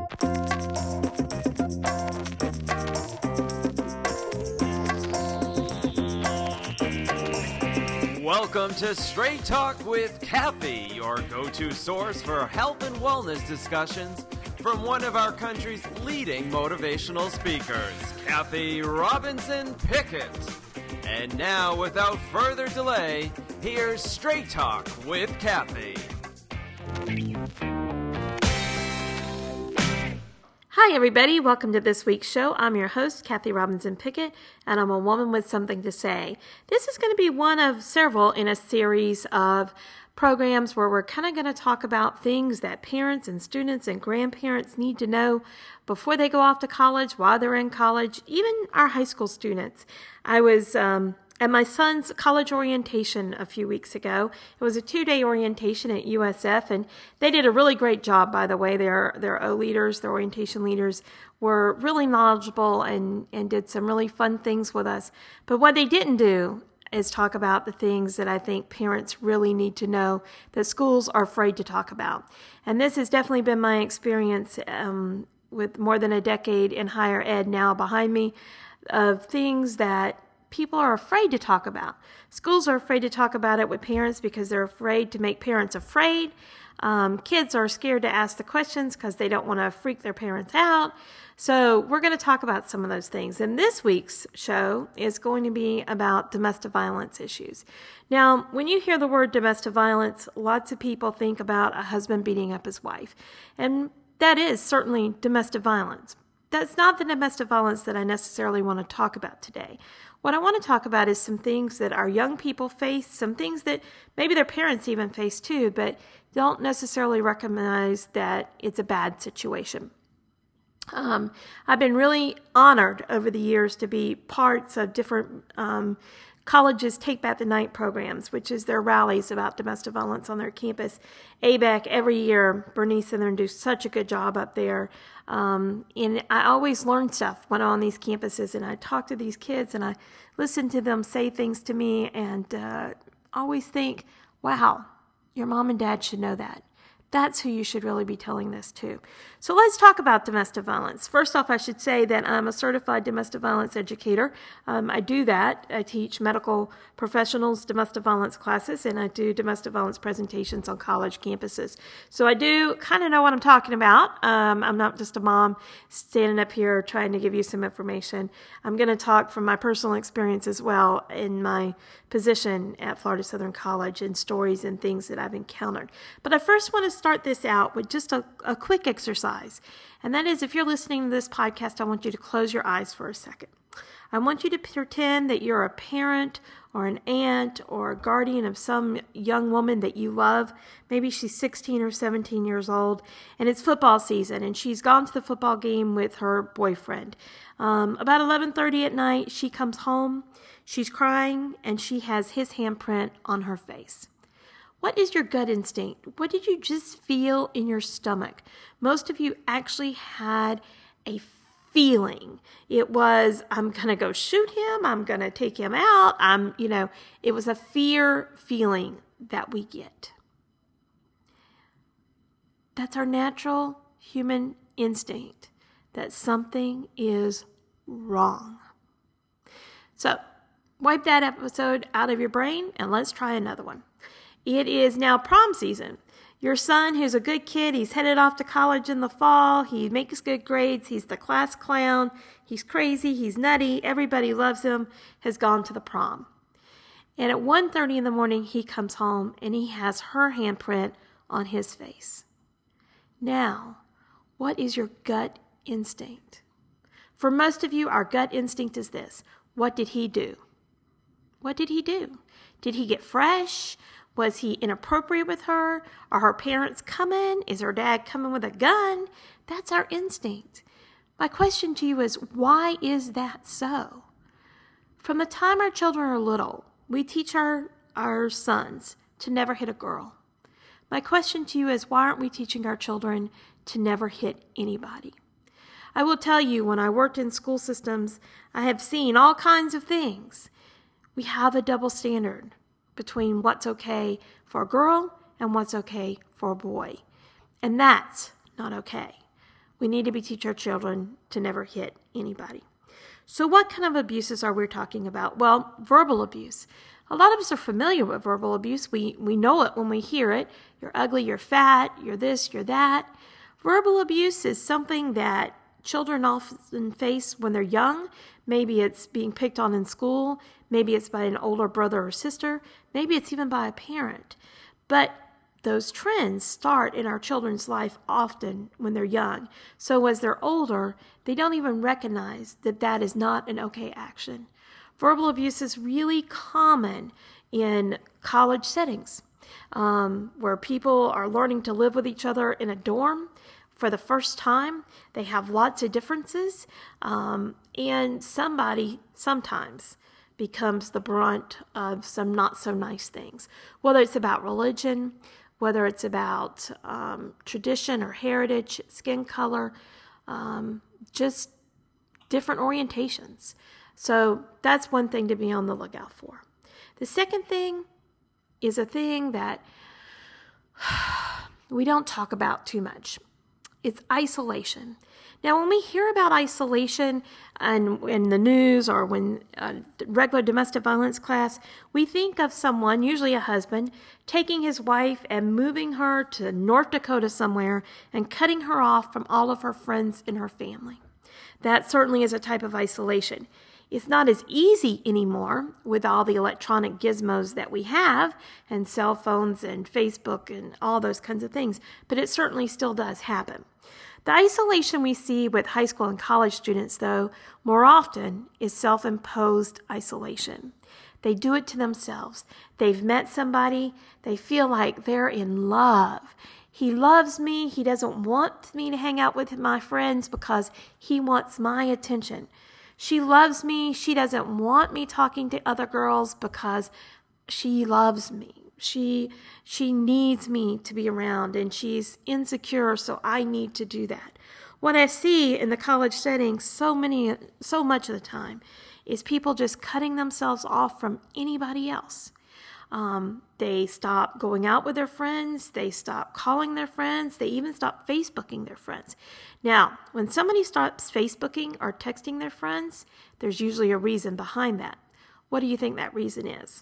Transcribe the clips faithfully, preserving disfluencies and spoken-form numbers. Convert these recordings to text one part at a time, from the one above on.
Welcome to Straight Talk with Kathy, your go-to source for health and wellness discussions from one of our country's leading motivational speakers, Kathy Robinson Pickett. And now, without further delay, here's Straight Talk with Kathy. Hi, everybody. Welcome to this week's show. I'm your host, Kathy Robinson Pickett, and I'm a woman with something to say. This is going to be one of several in a series of programs where we're kind of going to talk about things that parents and students and grandparents need to know before they go off to college, while they're in college, even our high school students. I was um, at my son's college orientation a few weeks ago. It was a two-day orientation at U S F, and they did a really great job, by the way. Their their O leaders, their orientation leaders, were really knowledgeable and, and did some really fun things with us. But what they didn't do is talk about the things that I think parents really need to know that schools are afraid to talk about. And this has definitely been my experience um, with more than a decade in higher ed now behind me, of things that people are afraid to talk about. Schools are afraid to talk about it with parents because they're afraid to make parents afraid. Um, kids are scared to ask the questions because they don't want to freak their parents out. So we're going to talk about some of those things. And this week's show is going to be about domestic violence issues. Now, when you hear the word domestic violence, lots of people think about a husband beating up his wife. And that is certainly domestic violence. That's not the domestic violence that I necessarily want to talk about today. What I want to talk about is some things that our young people face, some things that maybe their parents even face too, but don't necessarily recognize that it's a bad situation. Um, I've been really honored over the years to be parts of different um, colleges' Take Back the Night programs, which is their rallies about domestic violence on their campus. A B E C, every year, Bernice and them do such a good job up there. Um, and I always learn stuff when I'm on these campuses, and I talk to these kids, and I listen to them say things to me, and uh, always think, wow, your mom and dad should know that. That's who you should really be telling this to. So let's talk about domestic violence. First off, I should say that I'm a certified domestic violence educator. Um, I do that. I teach medical professionals domestic violence classes, and I do domestic violence presentations on college campuses. So I do kind of know what I'm talking about. Um, I'm not just a mom standing up here trying to give you some information. I'm going to talk from my personal experience as well in my position at Florida Southern College and stories and things that I've encountered. But I first want to start this out with just a, a quick exercise. And that is, if you're listening to this podcast, I want you to close your eyes for a second. I want you to pretend that you're a parent or an aunt or a guardian of some young woman that you love. Maybe she's sixteen or seventeen years old, and it's football season, and she's gone to the football game with her boyfriend. Um, about eleven thirty at night, she comes home, she's crying, and she has his handprint on her face. What is your gut instinct? What did you just feel in your stomach? Most of you actually had a feeling. It was, I'm going to go shoot him. I'm going to take him out. I'm, you know, it was a fear feeling that we get. That's our natural human instinct, that something is wrong. So, wipe that episode out of your brain and let's try another one. It is now prom season. Your son, who's a good kid, he's headed off to college in the fall. He makes good grades. He's the class clown. He's crazy. He's nutty. Everybody loves him, has gone to the prom. And at one thirty in the morning, he comes home and he has her handprint on his face. Now, what is your gut instinct? For most of you, our gut instinct is this. What did he do? What did he do? Did he get fresh? Was he inappropriate with her? Are her parents coming? Is her dad coming with a gun? That's our instinct. My question to you is, why is that so? From the time our children are little, we teach our, our sons to never hit a girl. My question to you is, why aren't we teaching our children to never hit anybody? I will tell you, when I worked in school systems, I have seen all kinds of things. We have a double standard between what's okay for a girl and what's okay for a boy. And that's not okay. We need to be teach our children to never hit anybody. So what kind of abuses are we talking about? Well, verbal abuse. A lot of us are familiar with verbal abuse. We we know it when we hear it. You're ugly, you're fat, you're this, you're that. Verbal abuse is something that children often face when they're young. Maybe it's being picked on in school. Maybe it's by an older brother or sister. Maybe it's even by a parent. But those trends start in our children's life often when they're young. So as they're older, they don't even recognize that that is not an okay action. Verbal abuse is really common in college settings, um, where people are learning to live with each other in a dorm for the first time. They have lots of differences, um, and somebody sometimes becomes the brunt of some not so nice things, whether it's about religion, whether it's about um, tradition or heritage, skin color, um, just different orientations. So that's one thing to be on the lookout for. The second thing is a thing that we don't talk about too much. It's isolation. Now, when we hear about isolation and in the news or when uh, regular domestic violence class, we think of someone, usually a husband, taking his wife and moving her to North Dakota somewhere and cutting her off from all of her friends and her family. That certainly is a type of isolation. It's not as easy anymore with all the electronic gizmos that we have and cell phones and Facebook and all those kinds of things, but it certainly still does happen. The isolation we see with high school and college students, though, more often is self-imposed isolation. They do it to themselves. They've met somebody. They feel like they're in love. He loves me. He doesn't want me to hang out with my friends because he wants my attention. She loves me. She doesn't want me talking to other girls because she loves me. She she needs me to be around, and she's insecure, so I need to do that. What I see in the college setting so many so much of the time is people just cutting themselves off from anybody else. Um, they stop going out with their friends. They stop calling their friends. They even stop Facebooking their friends. Now, when somebody stops Facebooking or texting their friends, there's usually a reason behind that. What do you think that reason is?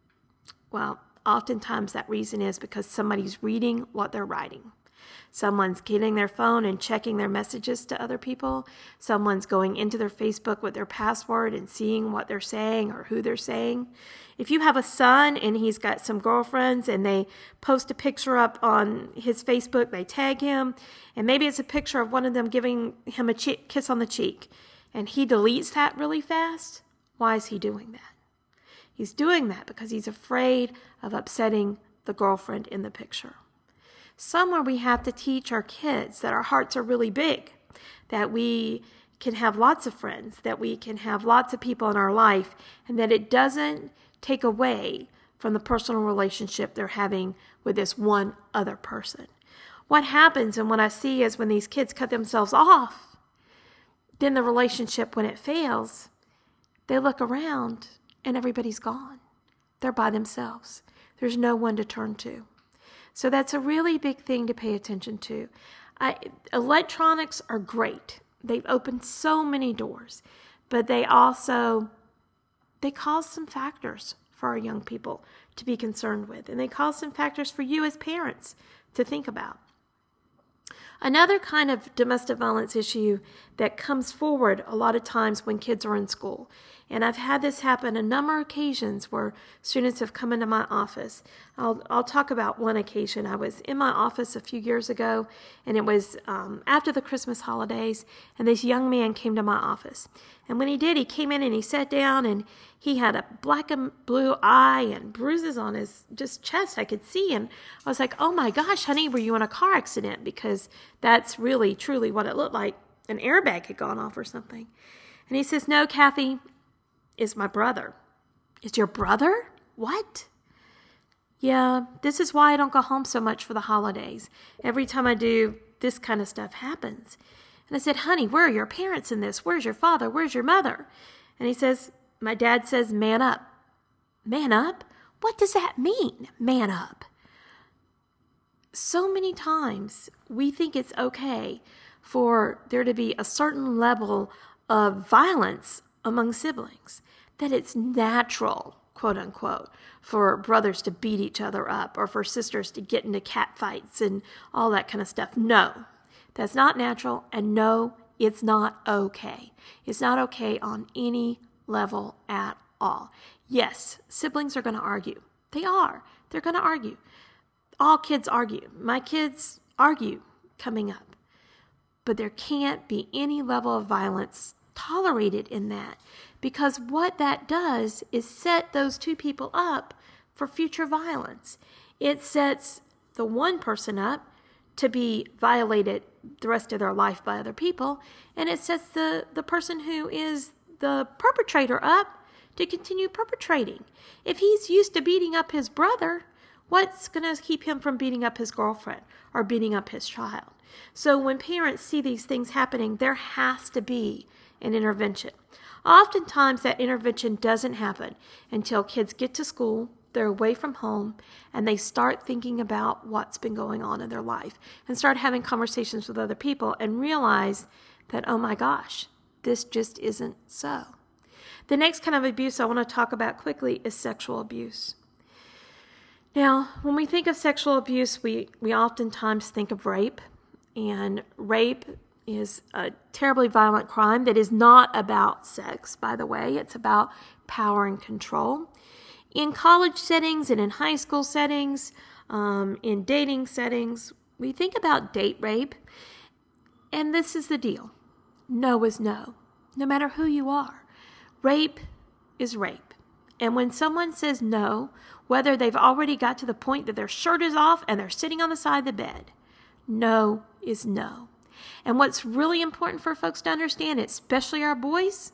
Well, oftentimes that reason is because somebody's reading what they're writing. Someone's getting their phone and checking their messages to other people. Someone's going into their Facebook with their password and seeing what they're saying or who they're saying. If you have a son and he's got some girlfriends and they post a picture up on his Facebook, they tag him, and maybe it's a picture of one of them giving him a che- kiss on the cheek, and he deletes that really fast, why is he doing that? He's doing that because he's afraid of upsetting the girlfriend in the picture. Somewhere we have to teach our kids that our hearts are really big, that we can have lots of friends, that we can have lots of people in our life, and that it doesn't take away from the personal relationship they're having with this one other person. What happens and what I see is when these kids cut themselves off, then the relationship, when it fails, they look around and everybody's gone. They're by themselves. There's no one to turn to. So that's a really big thing to pay attention to. I, electronics are great. They've opened so many doors, but they also, they cause some factors for our young people to be concerned with, and they cause some factors for you as parents to think about. Another kind of domestic violence issue that comes forward a lot of times when kids are in school, and I've had this happen a number of occasions where students have come into my office. I'll, I'll talk about one occasion. I was in my office a few years ago, and it was um, after the Christmas holidays, and this young man came to my office. And when he did, he came in and he sat down, and he had a black and blue eye and bruises on his just chest I could see. And I was like, oh my gosh, honey, were you in a car accident? Because that's really, truly what it looked like. An airbag had gone off or something. And he says, no, Kathy, it's my brother. It's your brother? What? Yeah, this is why I don't go home so much for the holidays. Every time I do, this kind of stuff happens. And I said, honey, where are your parents in this? Where's your father? Where's your mother? And he says, my dad says, man up. Man up? What does that mean, man up? So many times we think it's okay for there to be a certain level of violence among siblings, that it's natural, quote unquote, for brothers to beat each other up or for sisters to get into cat fights and all that kind of stuff. No, that's not natural, and no, it's not okay. It's not okay on any level at all. Yes, siblings are going to argue. They are. They're going to argue. All kids argue. My kids argue coming up. But there can't be any level of violence tolerated in that, because what that does is set those two people up for future violence. It sets the one person up to be violated the rest of their life by other people, and it sets the, the person who is the perpetrator up to continue perpetrating. If he's used to beating up his brother, what's going to keep him from beating up his girlfriend or beating up his child? So when parents see these things happening, there has to be an intervention. Oftentimes that intervention doesn't happen until kids get to school, they're away from home, and they start thinking about what's been going on in their life and start having conversations with other people and realize that, oh my gosh, this just isn't so. The next kind of abuse I want to talk about quickly is sexual abuse. Now, when we think of sexual abuse, we, we oftentimes think of rape, and rape is a terribly violent crime that is not about sex, by the way. It's about power and control. In college settings and in high school settings, um, in dating settings, we think about date rape, and this is the deal. No is no, no matter who you are. Rape is rape. And when someone says no, whether they've already got to the point that their shirt is off and they're sitting on the side of the bed, no is no. And what's really important for folks to understand, especially our boys,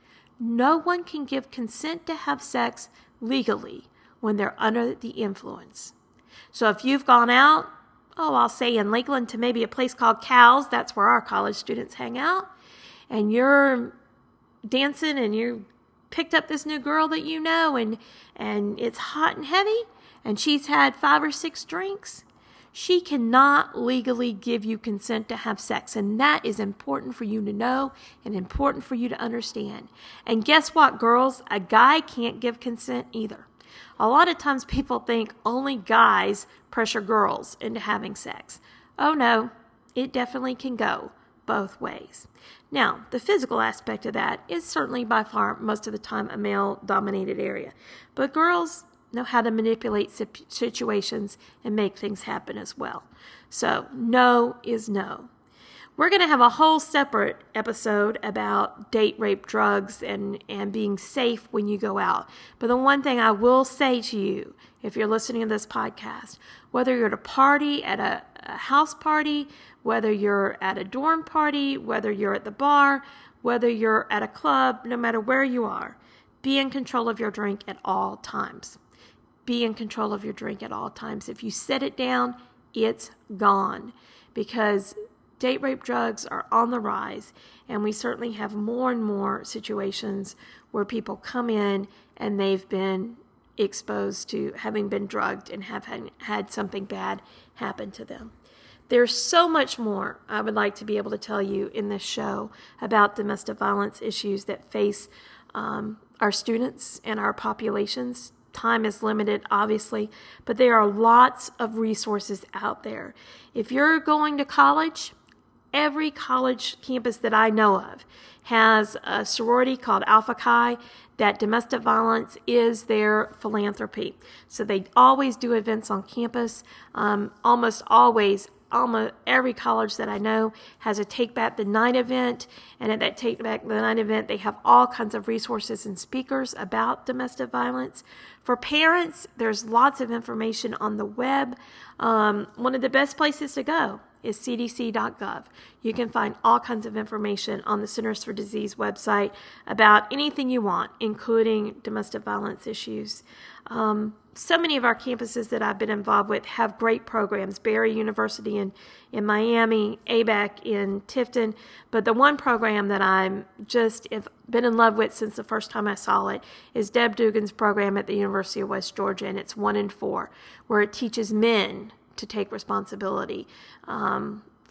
no one can give consent to have sex legally when they're under the influence. So if you've gone out, oh, I'll say in Lakeland to maybe a place called Cal's, that's where our college students hang out, and you're dancing and you picked up this new girl that you know, and and it's hot and heavy, and she's had five or six drinks, she cannot legally give you consent to have sex. And that is important for you to know and important for you to understand. And guess what, girls? A guy can't give consent either. A lot of times people think only guys pressure girls into having sex. Oh no, it definitely can go both ways. Now, the physical aspect of that is certainly by far most of the time a male-dominated area. But girls know how to manipulate situations and make things happen as well. So, no is no. We're going to have a whole separate episode about date rape, drugs, and, and being safe when you go out. But the one thing I will say to you, if you're listening to this podcast, whether you're at a party, at a, a house party, whether you're at a dorm party, whether you're at the bar, whether you're at a club, no matter where you are, be in control of your drink at all times. Be in control of your drink at all times. If you set it down, it's gone, because date rape drugs are on the rise, and we certainly have more and more situations where people come in and they've been exposed to having been drugged and have had, had something bad happen to them. There's so much more I would like to be able to tell you in this show about domestic violence issues that face um, our students and our populations. Time is limited, obviously, but there are lots of resources out there. If you're going to college, every college campus that I know of has a sorority called Alpha Chi that domestic violence is their philanthropy. So they always do events on campus. Um, almost always, almost every college that I know has a Take Back the Night event. And at that Take Back the Night event, they have all kinds of resources and speakers about domestic violence. For parents, there's lots of information on the web. Um, one of the best places to go is C D C dot gov. You can find all kinds of information on the Centers for Disease website about anything you want, including domestic violence issues. Um, so many of our campuses that I've been involved with have great programs. Barry University in, in Miami, A B A C in Tifton. But the one program that I'm just have been in love with since the first time I saw it is Deb Dugan's program at the University of West Georgia, and it's one in four, where it teaches men to take responsibility um,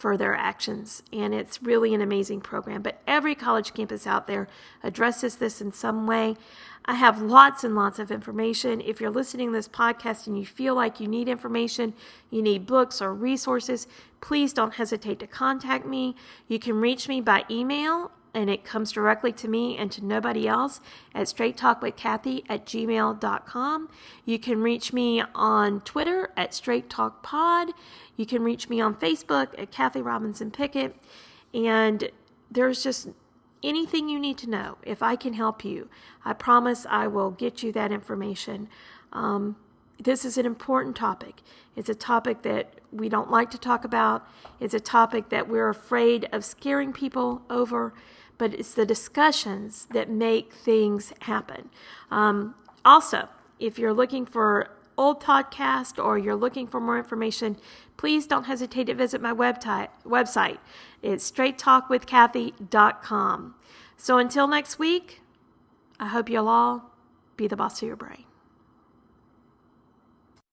for their actions. And it's really an amazing program. But every college campus out there addresses this in some way. I have lots and lots of information. If you're listening to this podcast and you feel like you need information, you need books or resources, please don't hesitate to contact me. You can reach me by email, and it comes directly to me and to nobody else at straight talk with kathy at gmail dot com. You can reach me on Twitter at straight talk pod. You can reach me on Facebook at Kathy Robinson Pickett. And there's just anything you need to know. If I can help you, I promise I will get you that information. Um, this is an important topic. It's a topic that we don't like to talk about. It's a topic that we're afraid of scaring people over, but it's the discussions that make things happen. Um, also, if you're looking for old podcast or you're looking for more information, please don't hesitate to visit my website. website. It's straight talk with kathy dot com. So until next week, I hope you'll all be the boss of your brain.